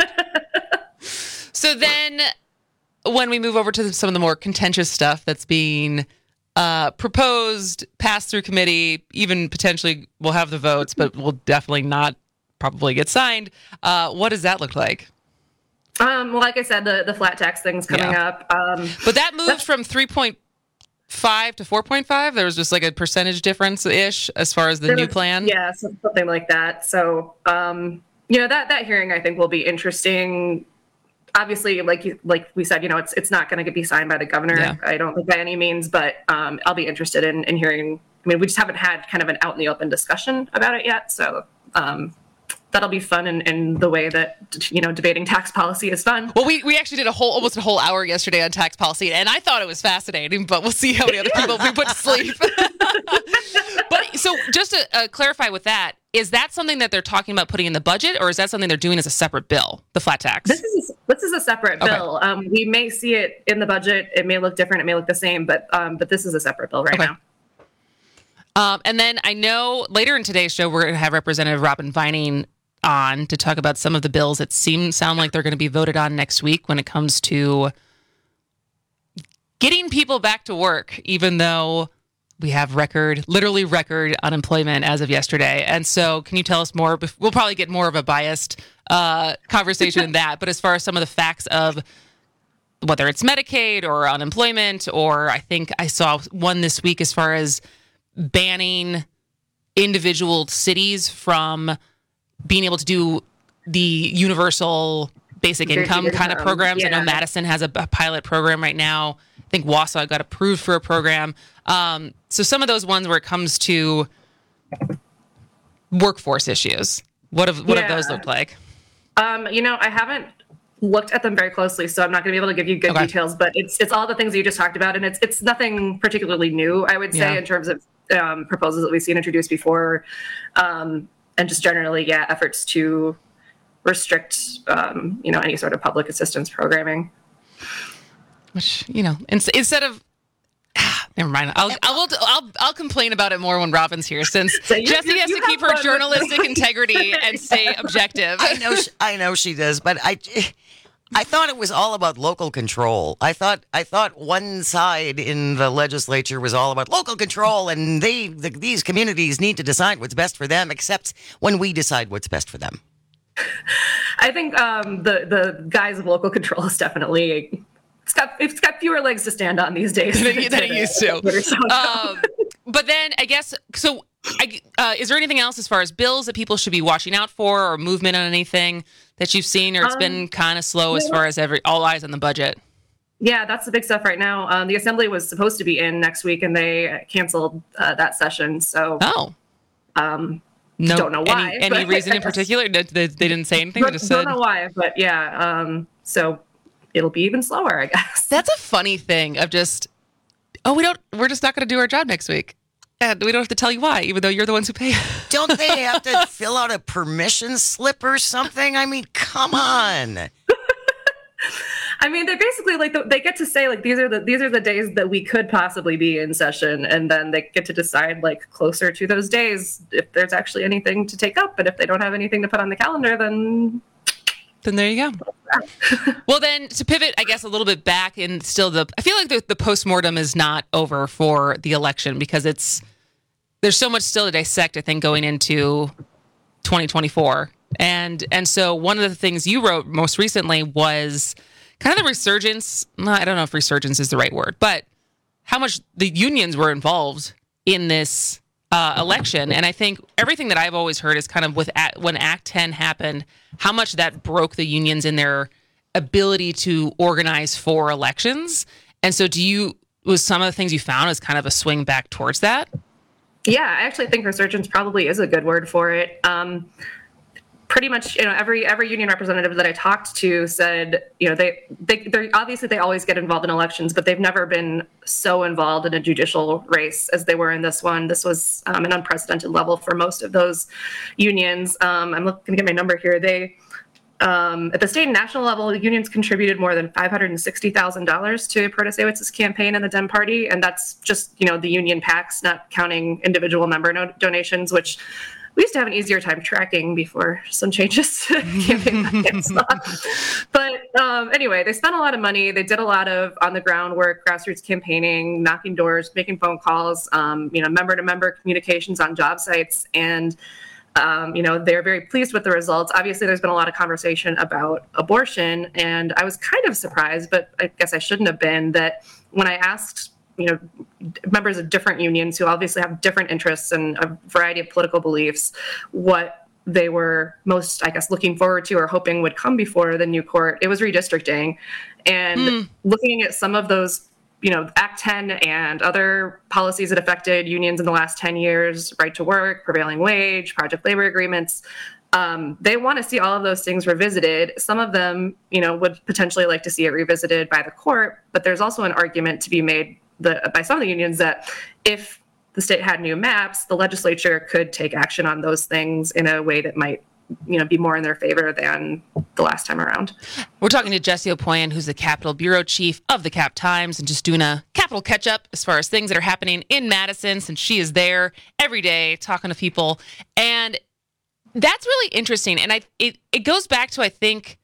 So then when we move over to some of the more contentious stuff that's being proposed, passed through committee, even potentially we'll have the votes, but will definitely not probably get signed. What does that look like? Well, like I said, the flat tax thing's coming up. But that moved from 3.5 to 4.5. There was just like a percentage difference-ish as far as the new plan. Yeah, something like that. So, that hearing I think will be interesting. Obviously, like we said, it's not going to be signed by the governor. Yeah. I don't think by any means, but I'll be interested in hearing. I mean, we just haven't had kind of an out in the open discussion about it yet. So, that'll be fun in the way that, debating tax policy is fun. Well, we actually did almost a whole hour yesterday on tax policy, and I thought it was fascinating, but we'll see how many other people we put to sleep. But so just to clarify with that, is that something that they're talking about putting in the budget, or is that something they're doing as a separate bill, the flat tax? This is a separate bill. We may see it in the budget. It may look different. It may look the same, but this is a separate bill right now. And then I know later in today's show, we're going to have Representative Robin Vining on to talk about some of the bills that sound like they're going to be voted on next week when it comes to getting people back to work, even though we have literally record unemployment as of yesterday. And so can you tell us more? We'll probably get more of a biased conversation in that. But as far as some of the facts of whether it's Medicaid or unemployment, or I think I saw one this week as far as banning individual cities from being able to do the universal basic income kind of programs. Yeah. I know Madison has a pilot program right now. I think Wausau got approved for a program. So some of those ones where it comes to workforce issues, what have those looked like? I haven't looked at them very closely, so I'm not going to be able to give you good details, but it's all the things that you just talked about, and it's nothing particularly new, I would say, in terms of proposals that we've seen introduced before. And just generally, efforts to restrict, any sort of public assistance programming. Which, instead of, never mind. I'll complain about it more when Robin's here, since Jessie has to keep her journalistic integrity and stay objective. I know she does, but I thought it was all about local control. I thought one side in the legislature was all about local control, and these communities need to decide what's best for them, except when we decide what's best for them. I think the guise of local control is definitely it's got fewer legs to stand on these days than it used to. But then I guess so. Is there anything else as far as bills that people should be watching out for, or movement on anything that you've seen, or it's been kind of slow as far as all eyes on the budget? Yeah, that's the big stuff right now. The assembly was supposed to be in next week, and they canceled that session. So, don't know why. Any reason in particular? They didn't say anything. They just don't said, know why, but yeah. So it'll be even slower, I guess. That's a funny thing of just, we're just not going to do our job next week. And we don't have to tell you why, even though you're the ones who pay. Don't they have to fill out a permission slip or something? I mean, come on. I mean, they basically they get to say these are the days that we could possibly be in session, and then they get to decide closer to those days if there's actually anything to take up. But if they don't have anything to put on the calendar, then there you go. Well, then to pivot, I guess, a little bit back, and still I feel like the postmortem is not over for the election because there's so much still to dissect, I think, going into 2024. And so one of the things you wrote most recently was kind of the resurgence. I don't know if resurgence is the right word, but how much the unions were involved in this election. And I think everything that I've always heard is kind of when Act 10 happened, how much that broke the unions in their ability to organize for elections. And so was some of the things you found as kind of a swing back towards that? Yeah, I actually think resurgence probably is a good word for it. Pretty much, every union representative that I talked to said, they obviously they always get involved in elections, but they've never been so involved in a judicial race as they were in this one. This was an unprecedented level for most of those unions. I'm going to get my number here. They, at the state and national level, the unions contributed more than $560,000 to Protasiewicz's campaign in the Dem Party, and that's just the union PACs, not counting individual member donations, which we used to have an easier time tracking before some changes to campaign finance law. But anyway, they spent a lot of money. They did a lot of on-the-ground work, grassroots campaigning, knocking doors, making phone calls, member-to-member communications on job sites. And, they're very pleased with the results. Obviously, there's been a lot of conversation about abortion. And I was kind of surprised, but I guess I shouldn't have been, that when I asked members of different unions who obviously have different interests and a variety of political beliefs, what they were most, I guess, looking forward to or hoping would come before the new court, it was redistricting. And looking at some of those, Act 10 and other policies that affected unions in the last 10 years, right to work, prevailing wage, project labor agreements, they want to see all of those things revisited. Some of them, would potentially like to see it revisited by the court, but there's also an argument to be made by some of the unions that if the state had new maps, the legislature could take action on those things in a way that might, be more in their favor than the last time around. We're talking to Jessie Opoyan, who's the Capitol Bureau Chief of the Cap Times, and just doing a Capitol catch-up as far as things that are happening in Madison, since she is there every day talking to people. And that's really interesting. And it goes back to, I think,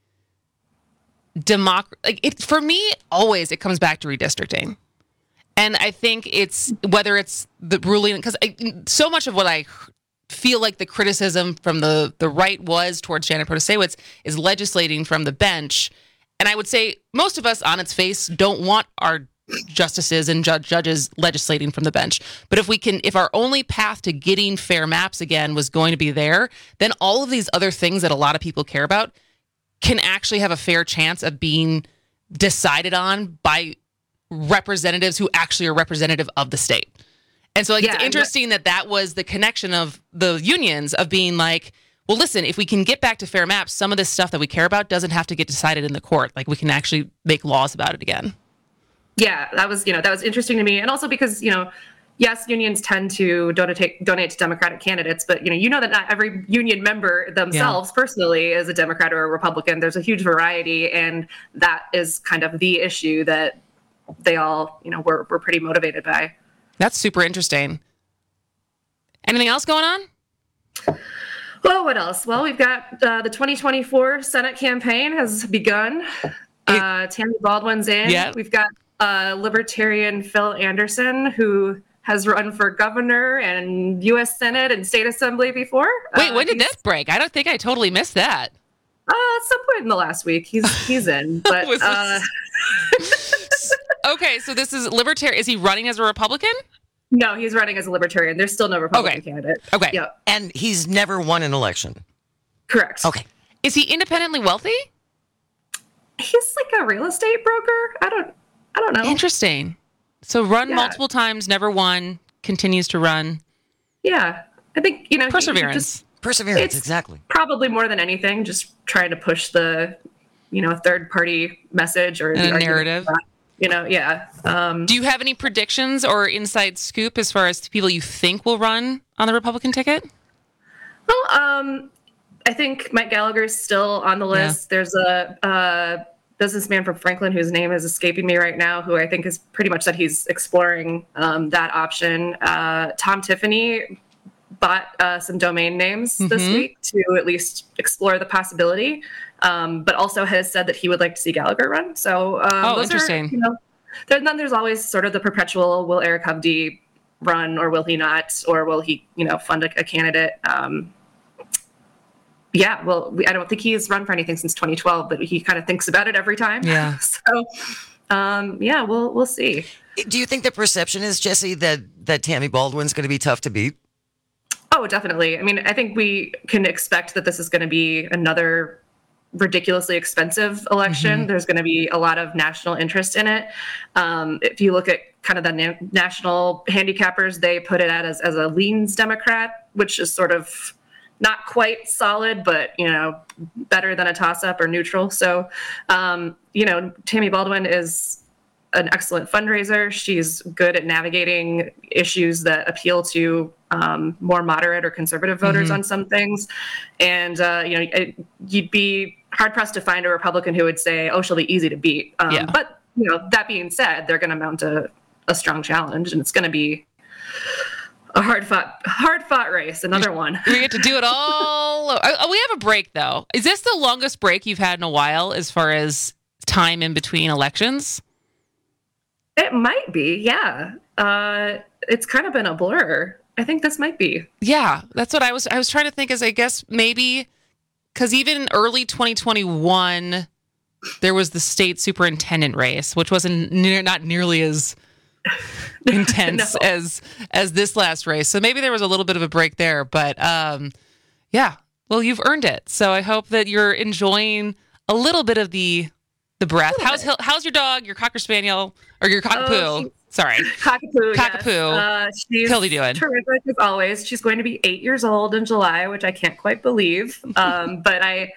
for me, always it comes back to redistricting. And I think it's whether it's the ruling, because so much of what I feel like the criticism from the right was towards Janet Protasiewicz is legislating from the bench. And I would say most of us on its face don't want our justices and judges legislating from the bench. But if our only path to getting fair maps again was going to be there, then all of these other things that a lot of people care about can actually have a fair chance of being decided on by representatives who actually are representative of the state. And so it's interesting that was the connection of the unions of being like, well, listen, if we can get back to fair maps, some of this stuff that we care about doesn't have to get decided in the court. We can actually make laws about it again. Yeah, that was interesting to me. And also because, yes, unions tend to donate to Democratic candidates, but that not every union member themselves personally is a Democrat or a Republican. There's a huge variety, and that is kind of the issue that they all, were pretty motivated by. That's super interesting. Anything else going on? Well, what else? Well, we've got the 2024 Senate campaign has begun. Tammy Baldwin's in. Yeah. We've got Libertarian Phil Anderson, who has run for governor and U.S. Senate and state assembly before. Wait, when did that break? I don't think I totally missed that. At some point in the last week, he's in. But okay, so this is Libertarian. Is he running as a Republican? No, he's running as a Libertarian. There's still no Republican candidate. Okay. Yeah. And he's never won an election. Correct. Okay. Is he independently wealthy? He's like a real estate broker. I don't know. Interesting. So run multiple times, never won, continues to run. Yeah. I think, perseverance. Perseverance, exactly. Probably more than anything, just trying to push the, third party message or the narrative. Yeah. Do you have any predictions or inside scoop as far as people you think will run on the Republican ticket? Well, I think Mike Gallagher is still on the list. Yeah. There's a businessman from Franklin whose name is escaping me right now, who I think has pretty much said he's exploring that option. Tom Tiffany bought some domain names this week to at least explore the possibility, but also has said that he would like to see Gallagher run. So interesting. Then there's always sort of the perpetual, will Eric Hovde run or will he not? Or will he, fund a candidate? I don't think he's run for anything since 2012, but he kind of thinks about it every time. Yeah. So, we'll see. Do you think the perception is, Jesse, that Tammy Baldwin's going to be tough to beat? Oh, definitely. I mean, I think we can expect that this is going to be another ridiculously expensive election. There's going to be a lot of national interest in it. If you look at kind of the national handicappers, they put it out as a leans Democrat, which is sort of not quite solid, but, better than a toss-up or neutral. So, Tammy Baldwin is an excellent fundraiser. She's good at navigating issues that appeal to more moderate or conservative voters on some things. And, you'd be hard-pressed to find a Republican who would say, oh, she'll be easy to beat. But, that being said, they're going to mount a strong challenge, and it's going to be a hard-fought race, another one. We get to do it all. We have a break, though. Is this the longest break you've had in a while as far as time in between elections? It might be, yeah. It's kind of been a blur. I think this might be. Yeah, that's what I was trying to think is I guess maybe because even early 2021, there was the state superintendent race, which wasn't not nearly as intense as this last race. So maybe there was a little bit of a break there, but yeah, well, you've earned it. So I hope that you're enjoying a little bit of the breath. How's your dog, your Cocker Spaniel, or your Cockapoo? Sorry. Cockapoo. Yes. She's Hildy doing? Terrific as always. She's going to be 8 years old in July, which I can't quite believe. But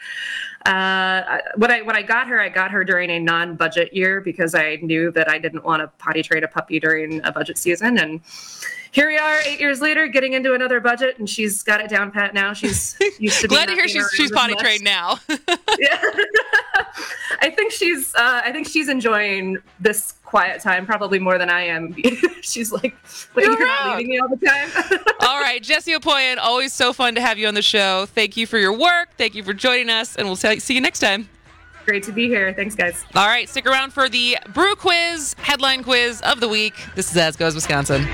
when I got her during a non-budget year because I knew that I didn't want to potty train a puppy during a budget season. And here we are 8 years later getting into another budget, and she's got it down pat now. She's used to glad to hear she's potty trained now. Yeah. I think she's enjoying this quiet time probably more than I am. She's like, you're not leaving me all the time. All right, Jesse Opoyan, always so fun to have you on the show. Thank you for your work. Thank you for joining us, and we'll see you next time. Great to be here. Thanks, guys. All right, stick around for the Brew Quiz, headline quiz of the week. This is As Goes Wisconsin.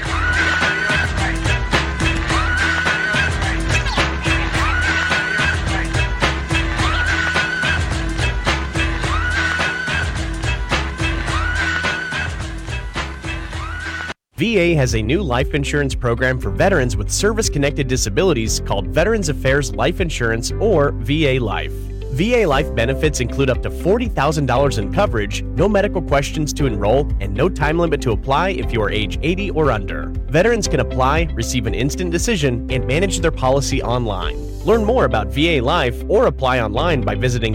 VA has a new life insurance program for veterans with service-connected disabilities called Veterans Affairs Life Insurance, or VA Life. VA Life benefits include up to $40,000 in coverage, no medical questions to enroll, and no time limit to apply if you are age 80 or under. Veterans can apply, receive an instant decision, and manage their policy online. Learn more about VA Life or apply online by visiting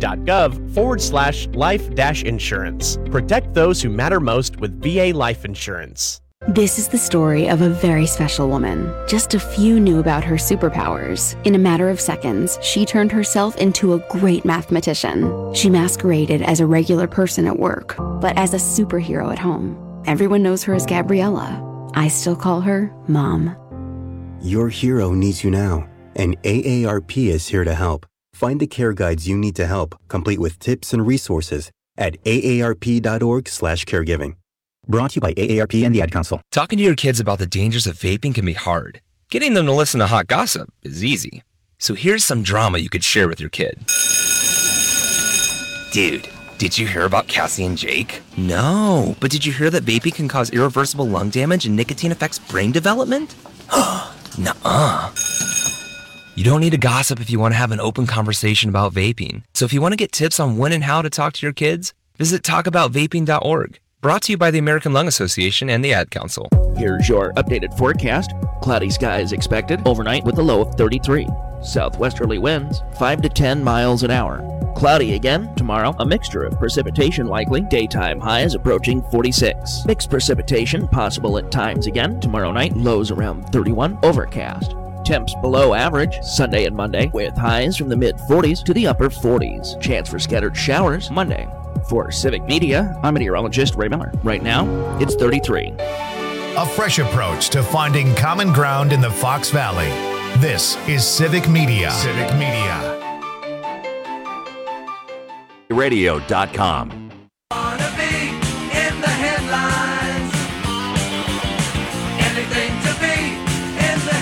va.gov/life-insurance. Protect those who matter most with VA Life Insurance. This is the story of a very special woman. Just a few knew about her superpowers. In a matter of seconds, she turned herself into a great mathematician. She masqueraded as a regular person at work, but as a superhero at home. Everyone knows her as Gabriella. I still call her Mom. Your hero needs you now, and AARP is here to help. Find the care guides you need to help, complete with tips and resources at aarp.org/caregiving. Brought to you by AARP and the Ad Council. Talking to your kids about the dangers of vaping can be hard. Getting them to listen to hot gossip is easy. So here's some drama you could share with your kid. Dude, did you hear about Cassie and Jake? No, but did you hear that vaping can cause irreversible lung damage and nicotine affects brain development? Nuh-uh. You don't need to gossip if you want to have an open conversation about vaping. So if you want to get tips on when and how to talk to your kids, visit talkaboutvaping.org. Brought to you by the American Lung Association and the Ad Council. Here's your updated forecast. Cloudy skies expected overnight with a low of 33. Southwesterly winds 5 to 10 miles an hour. Cloudy again tomorrow. A mixture of precipitation likely. Daytime highs approaching 46. Mixed precipitation possible at times again. Tomorrow night lows around 31. Overcast. Temps below average Sunday and Monday with highs from the mid-40s to the upper 40s. Chance for scattered showers Monday. For Civic Media, I'm meteorologist Ray Miller. Right now, it's 33. A fresh approach to finding common ground in the Fox Valley. This is Civic Media. Civic Media. Radio.com. Wanna be in the headlines. Anything to be in the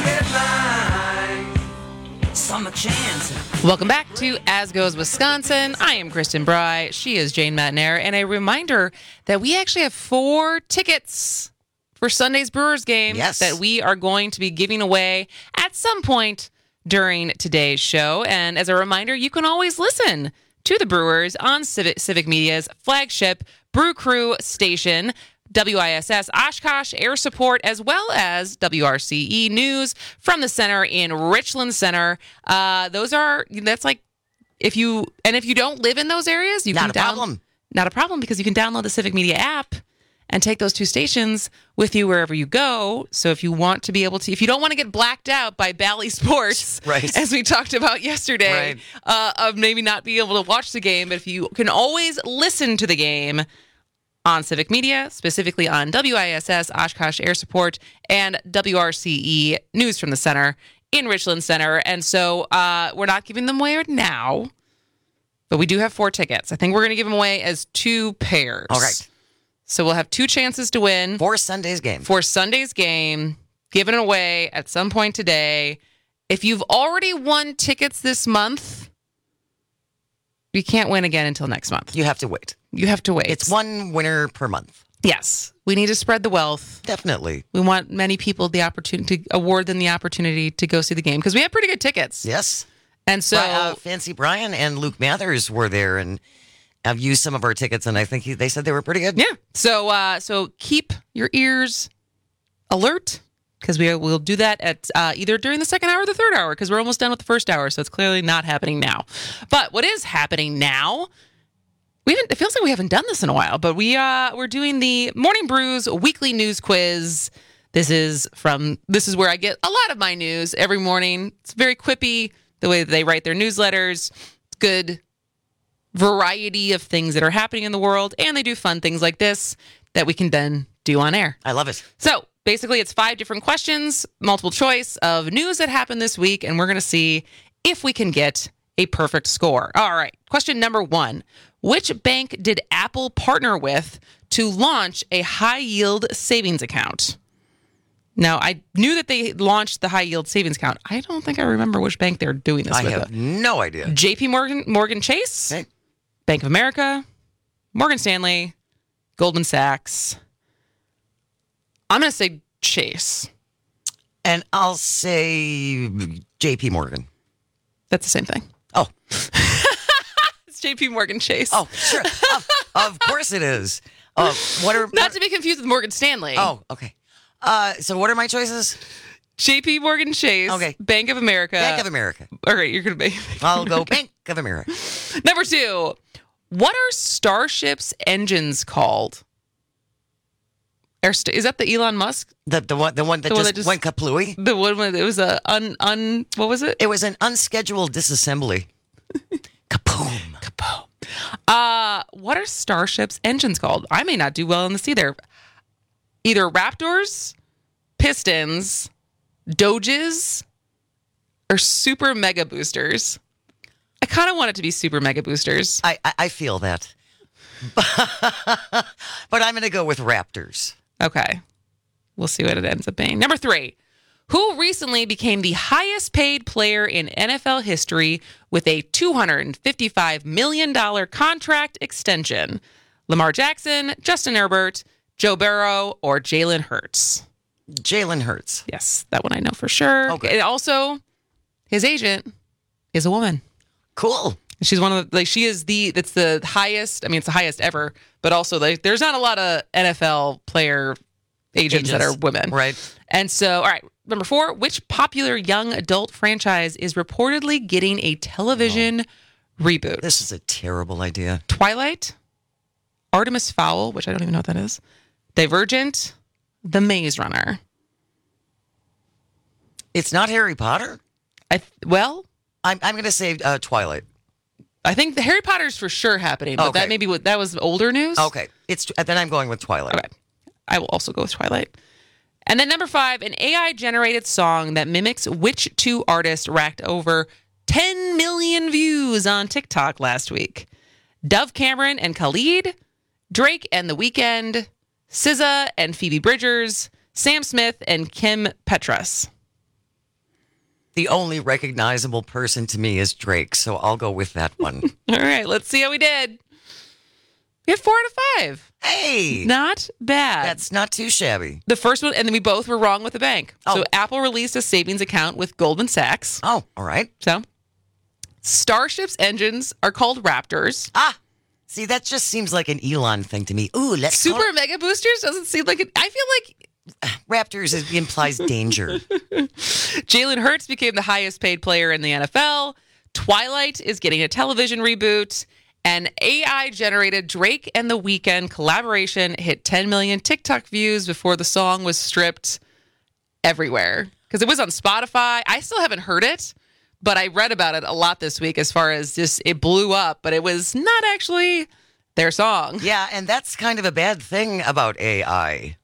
headlines. Summer chance. Welcome back to As Goes Wisconsin. I am Kristen Bry. She is Jane Matnair. And a reminder that we actually have 4 tickets for Sunday's Brewers game that we are going to be giving away at some point during today's show. And as a reminder, you can always listen to the Brewers on Civic Media's flagship Brew Crew station, WISS Oshkosh Air Support, as well as WRCE News from the center in Richland Center. That's like, if you don't live in those areas, not a problem, because you can download the Civic Media app and take those 2 stations with you wherever you go. So if you want to be able to, if you don't want to get blacked out by Bally Sports, as we talked about yesterday, of maybe not being able to watch the game, but if you can always listen to the game on Civic Media, specifically on WISS Oshkosh Air Support and WRCE News from the Center in Richland Center. And so we're not giving them away now, but we do have 4 tickets. I think we're going to give them away as 2 pairs. All right. So we'll have 2 chances to win. For Sunday's game. Given away at some point today. If you've already won tickets this month, you can't win again until next month. You have to wait. It's 1 winner per month. Yes. We need to spread the wealth. Definitely. We want many people the opportunity to award them the opportunity to go see the game because we have pretty good tickets. Yes. And so Fancy Brian and Luke Mathers were there, and I've used some of our tickets, and I think they said they were pretty good. Yeah. So keep your ears alert, because we'll do that at either during the second hour or the third hour, because we're almost done with the first hour, so it's clearly not happening now. But what is happening now, it feels like we haven't done this in a while, but we're doing the Morning Brews weekly news quiz. This is where I get a lot of my news every morning. It's very quippy, the way that they write their newsletters. It's good variety of things that are happening in the world, and they do fun things like this that we can then do on air. I love it. So basically it's 5 different questions, multiple choice of news that happened this week, and we're going to see if we can get a perfect score. All right. Question number 1. Which bank did Apple partner with to launch a high-yield savings account? Now, I knew that they launched the high-yield savings account. I don't think I remember which bank they're doing this with. I have no idea. JP Morgan Chase, Bank of America, Morgan Stanley, Goldman Sachs. I'm going to say Chase. And I'll say JP Morgan. That's the same thing. Oh. It's JP Morgan Chase. Oh, sure. Of course it is. Not to be confused with Morgan Stanley. Oh, okay. So what are my choices? JP Morgan Chase. Okay. Bank of America. Bank of America. All right, you're going to be. I'll go Bank of America. Number 2. What are Starship's engines called? Is that the Elon Musk? The one that just went kaplooey? The one it was a what was it? It was an unscheduled disassembly. Kaboom. What are Starship's engines called? I may not do well in this either. Either Raptors, Pistons, Doges, or super mega boosters? I kind of want it to be super mega boosters. I feel that. But I'm going to go with Raptors. Okay. We'll see what it ends up being. Number 3. Who recently became the highest paid player in NFL history with a $255 million contract extension? Lamar Jackson, Justin Herbert, Joe Burrow, or Jalen Hurts? Jalen Hurts. Yes, that one I know for sure. Okay. And also, his agent is a woman. Cool. She's one of the, like, she is it's the highest, I mean, it's the highest ever, but also, like, there's not a lot of NFL player agents that are women. Right. And so, all right, number 4, which popular young adult franchise is reportedly getting a television reboot? This is a terrible idea. Twilight, Artemis Fowl, which I don't even know what that is, Divergent, The Maze Runner. It's not Harry Potter? I'm going to say Twilight. I think the Harry Potter's for sure happening, but Okay. that was older news. Okay. Then I'm going with Twilight. Okay. I will also go with Twilight. And then number 5, an AI-generated song that mimics which 2 artists racked over 10 million views on TikTok last week? Dove Cameron and Khalid, Drake and The Weeknd, SZA and Phoebe Bridgers, Sam Smith and Kim Petras. The only recognizable person to me is Drake, so I'll go with that one. All right, let's see how we did. We have 4 out of 5. Hey! Not bad. That's not too shabby. The first one, and then we both were wrong with the bank. Oh. So Apple released a savings account with Goldman Sachs. Oh, all right. So Starship's engines are called Raptors. See, that just seems like an Elon thing to me. Ooh, let's call Super Mega Boosters doesn't seem like it. I feel like Raptors implies danger. Jalen Hurts became the highest paid player in the NFL. Twilight is getting a television reboot. And AI-generated Drake and The Weeknd collaboration hit 10 million TikTok views before the song was stripped everywhere. Because it was on Spotify. I still haven't heard it, but I read about it a lot this week as far as just it blew up, but it was not actually their song. Yeah, and that's kind of a bad thing about AI.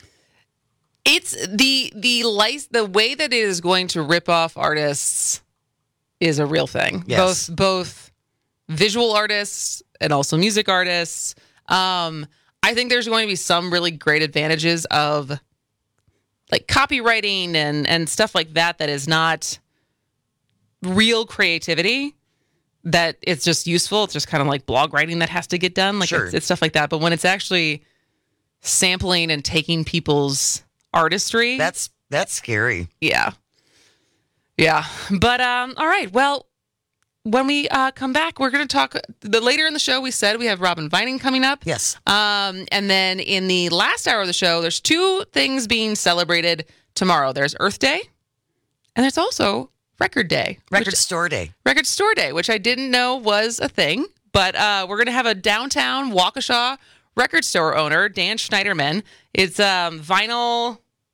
It's the way that it is going to rip off artists is a real thing. Yes. Both visual artists and also music artists. I think there's going to be some really great advantages of like copywriting and stuff like that is not real creativity, that it's just useful. It's just kind of like blog writing that has to get done. Like Sure. it's stuff like that. But when it's actually sampling and taking people's artistry, That's scary. yeah. But all right. Well, when we come back, we're going to talk. Later in the show, we said we have Robin Vining coming up. Yes. And then in the last hour of the show, there's 2 things being celebrated tomorrow. There's Earth Day, and there's also Record Day. Record Store Day. Record Store Day, which I didn't know was a thing. But we're going to have a downtown Waukesha record store owner, Dan Schneiderman. It's Vinyl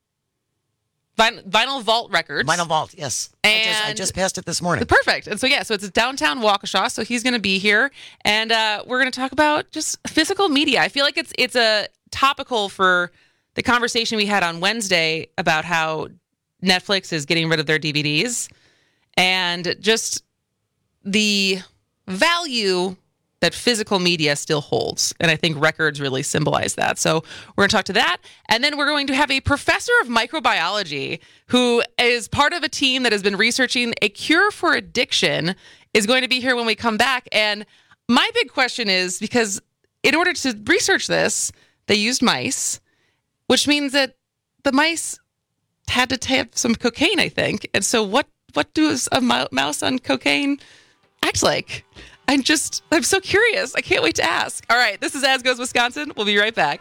Vault Records. Vinyl Vault, yes. I just passed it this morning. Perfect. And so, so it's downtown Waukesha. So he's going to be here. And we're going to talk about just physical media. I feel like it's a topical for the conversation we had on Wednesday about how Netflix is getting rid of their DVDs and just the value that physical media still holds. And I think records really symbolize that. So we're going to talk to that. And then we're going to have a professor of microbiology who is part of a team that has been researching a cure for addiction is going to be here when we come back. And my big question is, because in order to research this, they used mice, which means that the mice had to have some cocaine, I think. And so what does a mouse on cocaine act like? I'm so curious. I can't wait to ask. All right, this is As Goes Wisconsin. We'll be right back.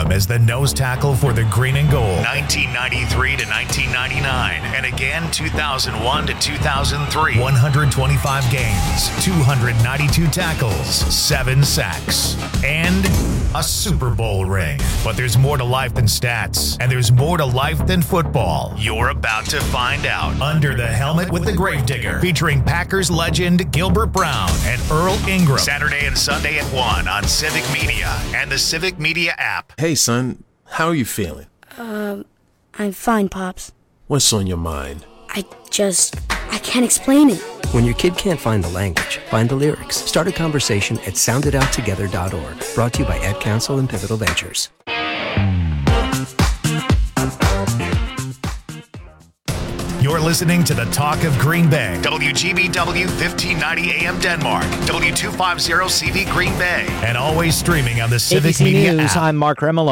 him as the nose tackle for the Green and Gold, 1993 to 1999, and again 2001 to 2003. 125 games, 292 tackles, 7 sacks, and a Super Bowl ring. But there's more to life than stats, and there's more to life than football. You're about to find out. Under the Helmet with the Gravedigger, featuring Packers legend Gilbert Brown and Earl Ingram. Saturday and Sunday at 1 on Civic Media and the Civic Media app. Hey, son, how are you feeling? I'm fine, Pops. What's on your mind? I can't explain it. When your kid can't find the language, find the lyrics. Start a conversation at soundedouttogether.org. Brought to you by Ad Council and Pivotal Ventures. You're listening to the Talk of Green Bay. WGBW 1590 AM Denmark. W250 CV Green Bay. And always streaming on the Civic ABC Media News, app. I'm Mark Remelo.